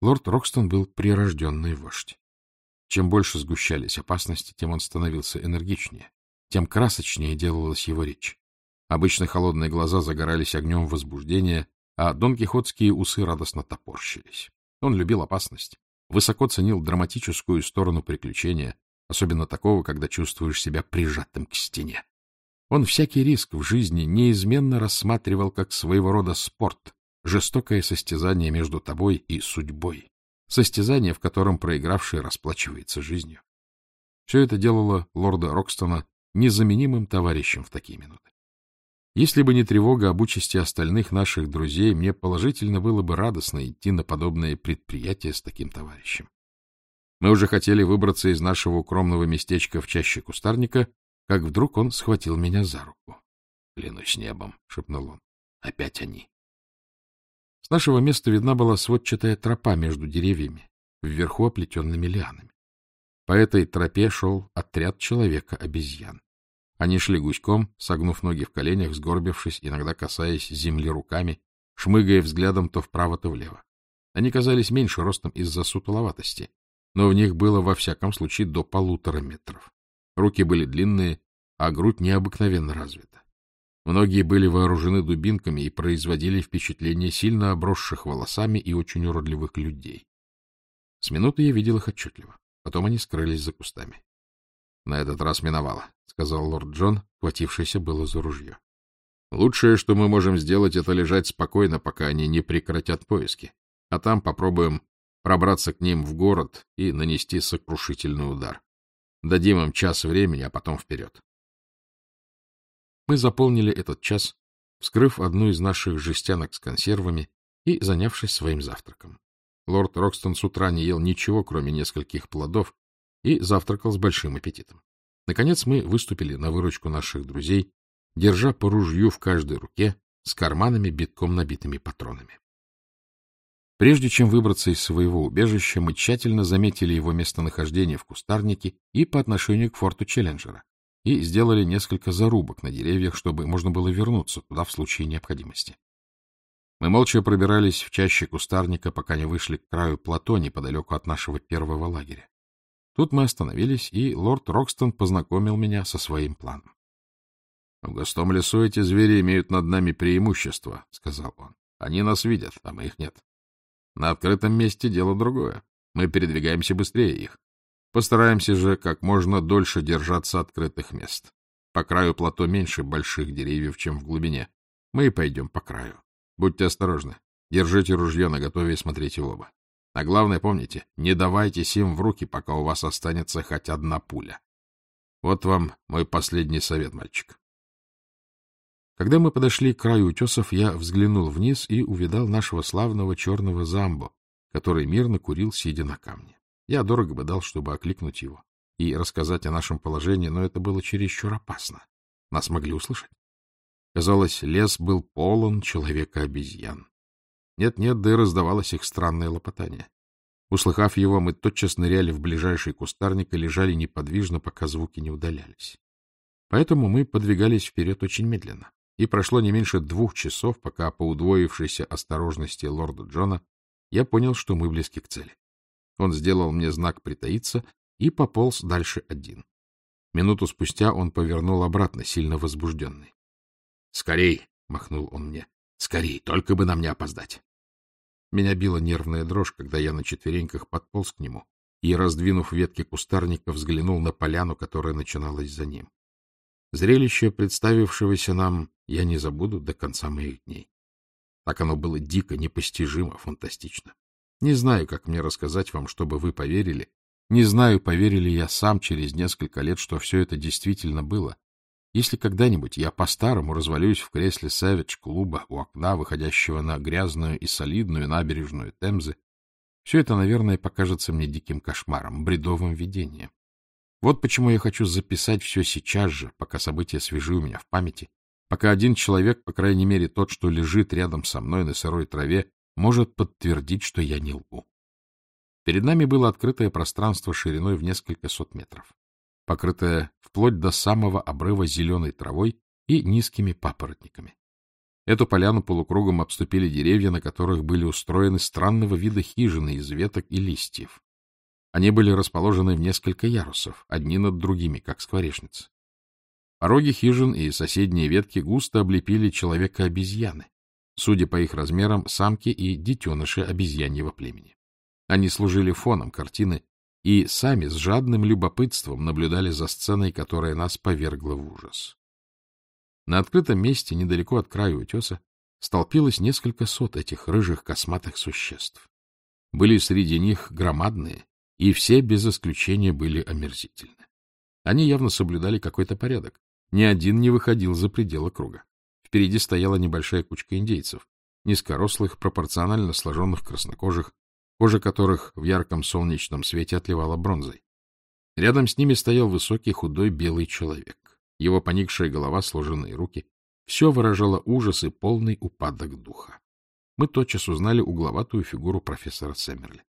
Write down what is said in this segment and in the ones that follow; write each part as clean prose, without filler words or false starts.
Лорд Рокстон был прирожденный вождь. Чем больше сгущались опасности, тем он становился энергичнее, тем красочнее делалась его речь. Обычно холодные глаза загорались огнем возбуждения, а донкихотские усы радостно топорщились. Он любил опасность, высоко ценил драматическую сторону приключения, особенно такого, когда чувствуешь себя прижатым к стене. Он всякий риск в жизни неизменно рассматривал как своего рода спорт, жестокое состязание между тобой и судьбой, состязание, в котором проигравший расплачивается жизнью. Все это делало лорда Рокстона незаменимым товарищем в такие минуты. Если бы не тревога об участи остальных наших друзей, мне положительно было бы радостно идти на подобные предприятия с таким товарищем. Мы уже хотели выбраться из нашего укромного местечка в чаще кустарника, как вдруг он схватил меня за руку. — Клянусь небом, — шепнул он, — опять они. С нашего места видна была сводчатая тропа между деревьями, вверху оплетенными лианами. По этой тропе шел отряд человека-обезьян. Они шли гуськом, согнув ноги в коленях, сгорбившись, иногда касаясь земли руками, шмыгая взглядом то вправо, то влево. Они казались меньше ростом из-за сутуловатости, но в них было во всяком случае до 1,5 метров. Руки были длинные, а грудь необыкновенно развита. Многие были вооружены дубинками и производили впечатление сильно обросших волосами и очень уродливых людей. С минуты я видел их отчетливо. Потом они скрылись за кустами. — На этот раз миновало, — сказал лорд Джон, хватившийся было за ружье. — Лучшее, что мы можем сделать, это лежать спокойно, пока они не прекратят поиски, а там попробуем пробраться к ним в город и нанести сокрушительный удар. Дадим им час времени, а потом вперед. Мы заполнили этот час, вскрыв одну из наших жестянок с консервами и занявшись своим завтраком. Лорд Рокстон с утра не ел ничего, кроме нескольких плодов, и завтракал с большим аппетитом. Наконец мы выступили на выручку наших друзей, держа по ружью в каждой руке, с карманами битком набитыми патронами. Прежде чем выбраться из своего убежища, мы тщательно заметили его местонахождение в кустарнике и по отношению к форту Челленджера, и сделали несколько зарубок на деревьях, чтобы можно было вернуться туда в случае необходимости. Мы молча пробирались в чаще кустарника, пока не вышли к краю плато неподалеку от нашего первого лагеря. Тут мы остановились, и лорд Рокстон познакомил меня со своим планом. — В густом лесу эти звери имеют над нами преимущество, — сказал он. — Они нас видят, а мы их нет. На открытом месте дело другое. Мы передвигаемся быстрее их. Постараемся же как можно дольше держаться открытых мест. По краю плато меньше больших деревьев, чем в глубине. Мы и пойдем по краю. Будьте осторожны. Держите ружье наготове и смотрите в оба. А главное, помните, не давайтесь им в руки, пока у вас останется хоть одна пуля. Вот вам мой последний совет, мальчик. Когда мы подошли к краю утесов, я взглянул вниз и увидал нашего славного черного Замбо, который мирно курил, сидя на камне. Я дорого бы дал, чтобы окликнуть его и рассказать о нашем положении, но это было чересчур опасно. Нас могли услышать. Казалось, лес был полон человека-обезьян. Нет-нет, да и раздавалось их странное лопотание. Услыхав его, мы тотчас ныряли в ближайший кустарник и лежали неподвижно, пока звуки не удалялись. Поэтому мы подвигались вперед очень медленно, и прошло не меньше 2 часов, пока по удвоившейся осторожности лорда Джона я понял, что мы близки к цели. Он сделал мне знак притаиться и пополз дальше один. Минуту спустя он повернул обратно, сильно возбужденный. — Скорей! — махнул он мне. — Скорей! Только бы нам не опоздать! Меня била нервная дрожь, когда я на четвереньках подполз к нему и, раздвинув ветки кустарника, взглянул на поляну, которая начиналась за ним. Зрелище, представившегося нам, я не забуду до конца моих дней. Так оно было дико, непостижимо, фантастично. Не знаю, как мне рассказать вам, чтобы вы поверили. Не знаю, поверили я сам через несколько лет, что все это действительно было. Если когда-нибудь я по-старому развалюсь в кресле Сэвидж-клуба у окна, выходящего на грязную и солидную набережную Темзы, все это, наверное, покажется мне диким кошмаром, бредовым видением. Вот почему я хочу записать все сейчас же, пока события свежи у меня в памяти, пока один человек, по крайней мере тот, что лежит рядом со мной на сырой траве, может подтвердить, что я не лгу. Перед нами было открытое пространство шириной в несколько сот метров, покрытое вплоть до самого обрыва зеленой травой и низкими папоротниками. Эту поляну полукругом обступили деревья, на которых были устроены странного вида хижины из веток и листьев. Они были расположены в несколько ярусов, одни над другими, как скворечницы. Пороги хижин и соседние ветки густо облепили человека-обезьяны, судя по их размерам, самки и детеныши обезьяньего племени. Они служили фоном картины и сами с жадным любопытством наблюдали за сценой, которая нас повергла в ужас. На открытом месте, недалеко от края утеса, столпилось несколько сот этих рыжих косматых существ. Были среди них громадные, и все без исключения были омерзительны. Они явно соблюдали какой-то порядок. Ни один не выходил за пределы круга. Впереди стояла небольшая кучка индейцев, низкорослых, пропорционально сложенных краснокожих, кожа которых в ярком солнечном свете отливала бронзой. Рядом с ними стоял высокий худой белый человек. Его поникшая голова, сложенные руки — все выражало ужас и полный упадок духа. Мы тотчас узнали угловатую фигуру профессора Сэммерли.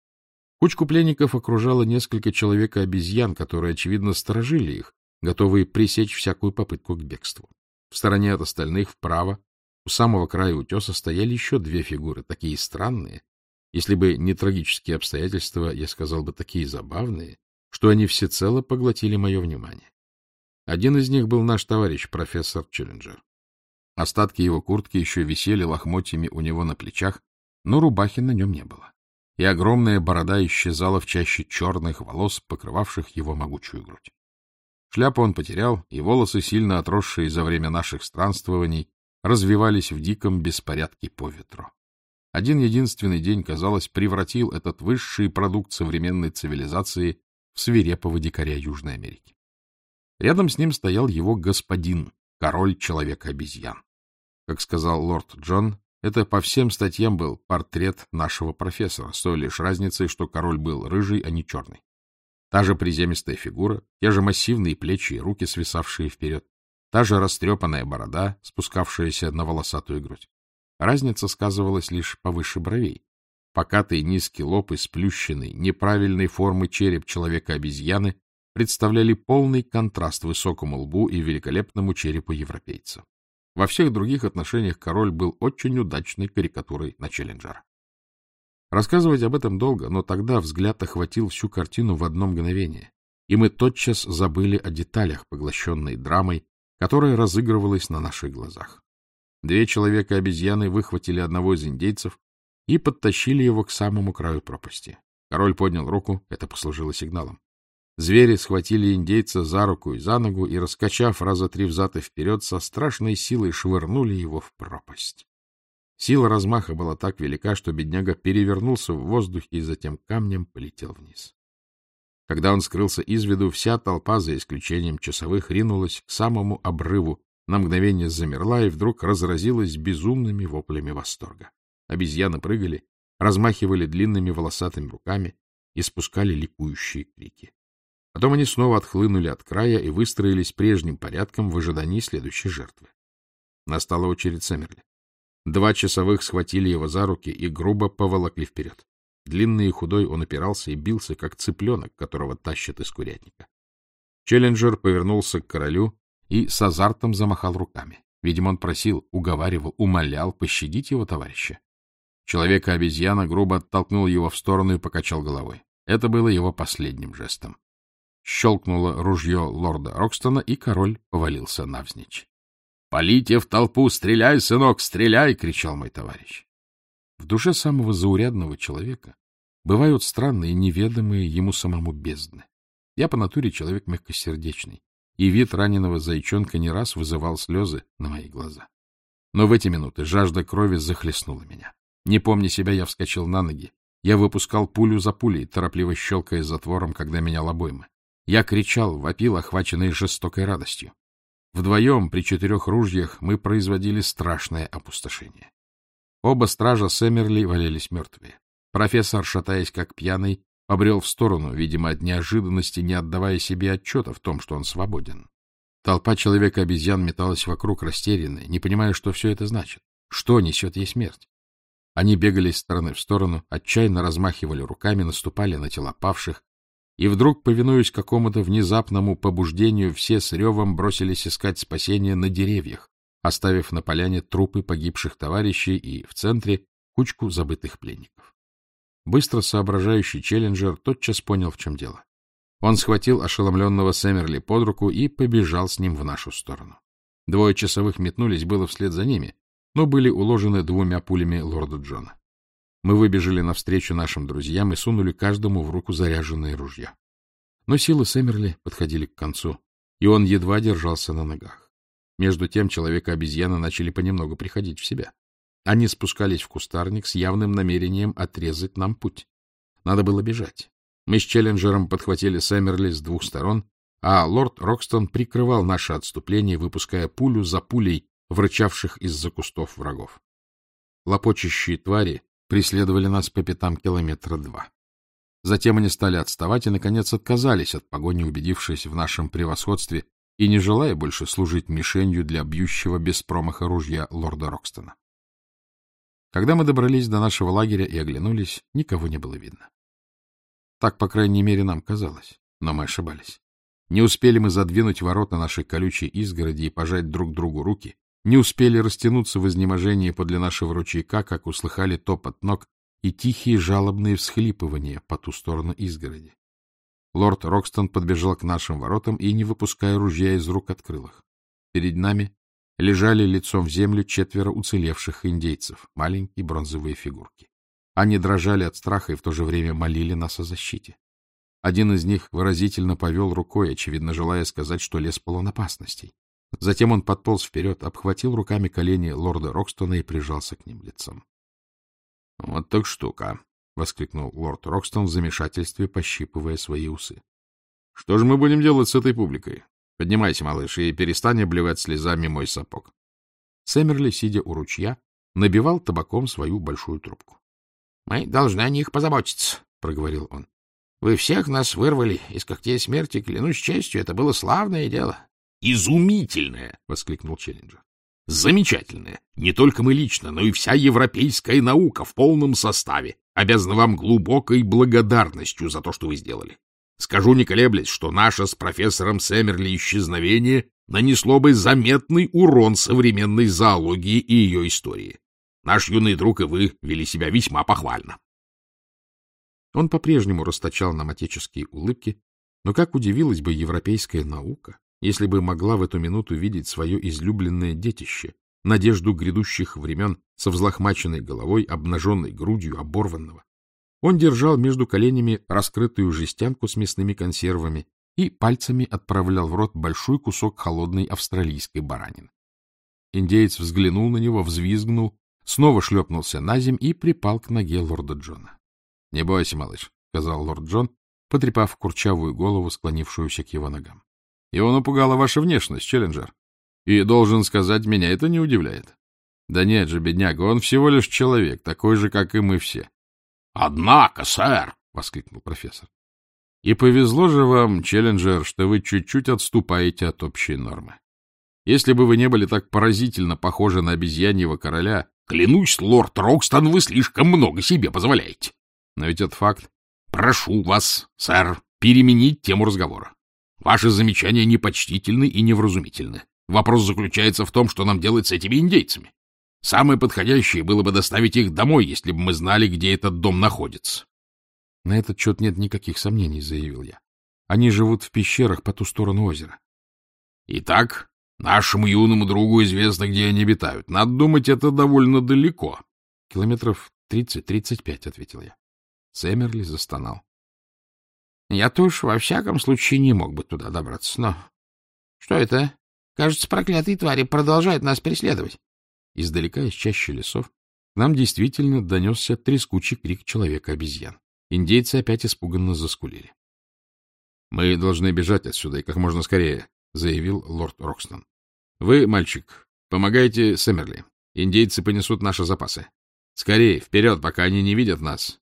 Кучку пленников окружало несколько человек-обезьян, которые, очевидно, сторожили их, готовые пресечь всякую попытку к бегству. В стороне от остальных, вправо, у самого края утеса, стояли еще две фигуры, такие странные, если бы не трагические обстоятельства, я сказал бы, такие забавные, что они всецело поглотили мое внимание. Один из них был наш товарищ, профессор Челленджер. Остатки его куртки еще висели лохмотьями у него на плечах, но рубахи на нем не было, и огромная борода исчезала в чаще черных волос, покрывавших его могучую грудь. Шляпу он потерял, и волосы, сильно отросшие за время наших странствований, развивались в диком беспорядке по ветру. Один-единственный день, казалось, превратил этот высший продукт современной цивилизации в свирепого дикаря Южной Америки. Рядом с ним стоял его господин, король человека-обезьян. Как сказал лорд Джон, это по всем статьям был портрет нашего профессора, с той лишь разницей, что король был рыжий, а не черный. Та же приземистая фигура, те же массивные плечи и руки, свисавшие вперед, та же растрепанная борода, спускавшаяся на волосатую грудь. Разница сказывалась лишь повыше бровей. Покатый низкий лоб и сплющенный, неправильной формы череп человека-обезьяны представляли полный контраст высокому лбу и великолепному черепу европейца. Во всех других отношениях король был очень удачной карикатурой на Челленджера. Рассказывать об этом долго, но тогда взгляд охватил всю картину в одно мгновение, и мы тотчас забыли о деталях, поглощенной драмой, которая разыгрывалась на наших глазах. Две человека-обезьяны выхватили одного из индейцев и подтащили его к самому краю пропасти. Король поднял руку, это послужило сигналом. Звери схватили индейца за руку и за ногу и, раскачав раза 3 взад и вперед, со страшной силой швырнули его в пропасть. Сила размаха была так велика, что бедняга перевернулся в воздухе и затем камнем полетел вниз. Когда он скрылся из виду, вся толпа, за исключением часовых, ринулась к самому обрыву, на мгновение замерла и вдруг разразилась безумными воплями восторга. Обезьяны прыгали, размахивали длинными волосатыми руками и спускали ликующие крики. Потом они снова отхлынули от края и выстроились прежним порядком в ожидании следующей жертвы. Настала очередь Сэммерли. 2 часовых схватили его за руки и грубо поволокли вперед. Длинный и худой он опирался и бился, как цыпленок, которого тащат из курятника. Челленджер повернулся к королю и с азартом замахал руками. Видимо, он просил, уговаривал, умолял пощадить его товарища. Человек-обезьяна грубо оттолкнул его в сторону и покачал головой. Это было его последним жестом. Щелкнуло ружье лорда Рокстона, и король повалился навзничь. — Полите в толпу! Стреляй, сынок, стреляй! — кричал мой товарищ. В душе самого заурядного человека бывают странные, неведомые ему самому бездны. Я по натуре человек мягкосердечный, и вид раненого зайчонка не раз вызывал слезы на мои глаза. Но в эти минуты жажда крови захлестнула меня. Не помня себя, я вскочил на ноги. Я выпускал пулю за пулей, торопливо щелкая затвором, когда менял обоймы. Я кричал, вопил, охваченный жестокой радостью. Вдвоем при 4 ружьях мы производили страшное опустошение. Оба стража Сэммерли валялись мертвые. Профессор, шатаясь как пьяный, побрел в сторону, видимо, от неожиданности, не отдавая себе отчета в том, что он свободен. Толпа человека-обезьян металась вокруг, растерянная, не понимая, что все это значит, что несет ей смерть. Они бегали из стороны в сторону, отчаянно размахивали руками, наступали на тела павших, и вдруг, повинуясь какому-то внезапному побуждению, все с ревом бросились искать спасения на деревьях, оставив на поляне трупы погибших товарищей и в центре кучку забытых пленников. Быстро соображающий Челленджер тотчас понял, в чем дело. Он схватил ошеломленного Сэммерли под руку и побежал с ним в нашу сторону. 2 часовых метнулись было вслед за ними, но были уложены 2 пулями лорда Джона. Мы выбежали навстречу нашим друзьям и сунули каждому в руку заряженные ружья. Но силы Сэммерли подходили к концу, и он едва держался на ногах. Между тем человека-обезьяны начали понемногу приходить в себя. Они спускались в кустарник с явным намерением отрезать нам путь. Надо было бежать. Мы с Челленджером подхватили Сэммерли с 2 сторон, а лорд Рокстон прикрывал наше отступление, выпуская пулю за пулей в рычавших из-за кустов врагов. Лопочущие твари преследовали нас по пятам 2 километра. Затем они стали отставать и, наконец, отказались от погони, убедившись в нашем превосходстве и не желая больше служить мишенью для бьющего без промаха ружья лорда Рокстона. Когда мы добрались до нашего лагеря и оглянулись, никого не было видно. Так, по крайней мере, нам казалось, но мы ошибались. Не успели мы задвинуть ворота нашей колючей изгороди и пожать друг другу руки, не успели растянуться в изнеможении подле нашего ручейка, как услыхали топот ног и тихие жалобные всхлипывания по ту сторону изгороди. Лорд Рокстон подбежал к нашим воротам и, не выпуская ружья из рук, открыл их. Перед нами лежали лицом в землю 4 уцелевших индейцев, маленькие бронзовые фигурки. Они дрожали от страха и в то же время молили нас о защите. Один из них выразительно повел рукой, очевидно, желая сказать, что лес полон опасностей. Затем он подполз вперед, обхватил руками колени лорда Рокстона и прижался к ним лицом. — Вот так штука! — воскликнул лорд Рокстон в замешательстве, пощипывая свои усы. — Что же мы будем делать с этой публикой? Поднимайся, малыш, и перестань обливать слезами мой сапог. Сэммерли, сидя у ручья, набивал табаком свою большую трубку. — Мы должны о них позаботиться, — проговорил он. — Вы всех нас вырвали из когтей смерти, клянусь честью, это было славное дело. — Изумительное! — воскликнул Челленджер. — Замечательное! Не только мы лично, но и вся европейская наука в полном составе обязана вам глубокой благодарностью за то, что вы сделали. Скажу, не колеблясь, что наше с профессором Сэммерли исчезновение нанесло бы заметный урон современной зоологии и ее истории. Наш юный друг и вы вели себя весьма похвально. Он по-прежнему расточал нам отеческие улыбки, но как удивилась бы европейская наука, если бы могла в эту минуту видеть свое излюбленное детище, надежду грядущих времен со взлохмаченной головой, обнаженной грудью оборванного. Он держал между коленями раскрытую жестянку с мясными консервами и пальцами отправлял в рот большой кусок холодной австралийской баранины. Индеец взглянул на него, взвизгнул, снова шлепнулся на земь и припал к ноге лорда Джона. — Не бойся, малыш, — сказал лорд Джон, потрепав курчавую голову, склонившуюся к его ногам. — Его напугала ваша внешность, Челленджер. И, должен сказать, меня это не удивляет. Да нет же, бедняга, он всего лишь человек, такой же, как и мы все. — Однако, сэр! — воскликнул профессор. — И повезло же вам, Челленджер, что вы чуть-чуть отступаете от общей нормы. Если бы вы не были так поразительно похожи на обезьяньего короля... — Клянусь, лорд Рокстон, вы слишком много себе позволяете. Но ведь это факт. — Прошу вас, сэр, переменить тему разговора. Ваши замечания непочтительны и невразумительны. Вопрос заключается в том, что нам делать с этими индейцами. Самое подходящее было бы доставить их домой, если бы мы знали, где этот дом находится. — На этот счет нет никаких сомнений, — заявил я. Они живут в пещерах по ту сторону озера. — Итак, нашему юному другу известно, где они обитают. Надо думать, это довольно далеко. — Километров 30-35, — ответил я. Сэммерли застонал. — Я-то уж во всяком случае не мог бы туда добраться, но... — Что это? Кажется, проклятые твари продолжают нас преследовать. Издалека, из чащи лесов, к нам действительно донесся трескучий крик человека-обезьян. Индейцы опять испуганно заскулили. — Мы должны бежать отсюда и как можно скорее, — заявил лорд Рокстон. — Вы, мальчик, помогайте Сэммерли. Индейцы понесут наши запасы. Скорее, вперед, пока они не видят нас.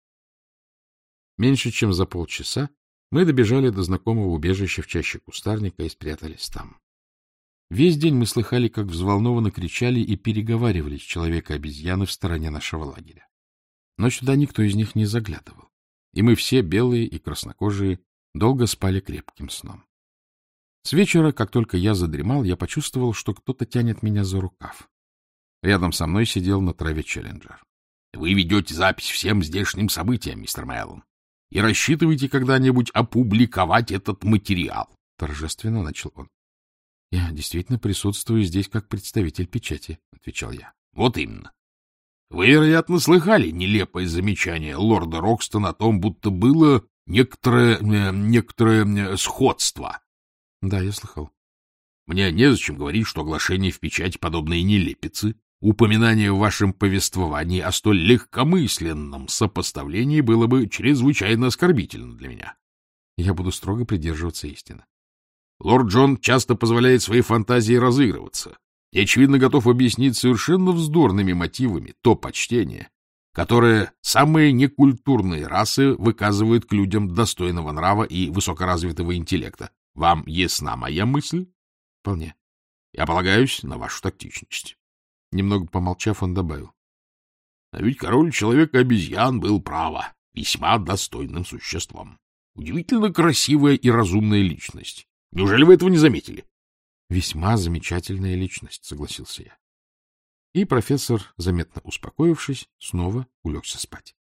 Меньше чем за полчаса мы добежали до знакомого убежища в чаще кустарника и спрятались там. Весь день мы слыхали, как взволнованно кричали и переговаривались человека-обезьяны в стороне нашего лагеря. Но сюда никто из них не заглядывал, и мы все, белые и краснокожие, долго спали крепким сном. С вечера, как только я задремал, я почувствовал, что кто-то тянет меня за рукав. Рядом со мной сидел на траве Челленджер. — Вы ведете запись всем здешним событиям, мистер Мэллон, и рассчитываете когда-нибудь опубликовать этот материал? — торжественно начал он. — Я действительно присутствую здесь как представитель печати, — отвечал я. — Вот именно. Вы, вероятно, слыхали нелепое замечание лорда Рокстона о том, будто было некоторое сходство. — Да, я слыхал. — Мне незачем говорить, что оглашение в печать подобные нелепицы, упоминание в вашем повествовании о столь легкомысленном сопоставлении было бы чрезвычайно оскорбительно для меня. Я буду строго придерживаться истины. Лорд Джон часто позволяет своей фантазии разыгрываться и, очевидно, готов объяснить совершенно вздорными мотивами то почтение, которое самые некультурные расы выказывают к людям достойного нрава и высокоразвитого интеллекта. Вам ясна моя мысль? — Вполне. — Я полагаюсь на вашу тактичность. Немного помолчав, он добавил. — А ведь король человека-обезьян был, право, весьма достойным существом. Удивительно красивая и разумная личность. Неужели вы этого не заметили? — Весьма замечательная личность, — согласился я. И профессор, заметно успокоившись, снова улегся спать.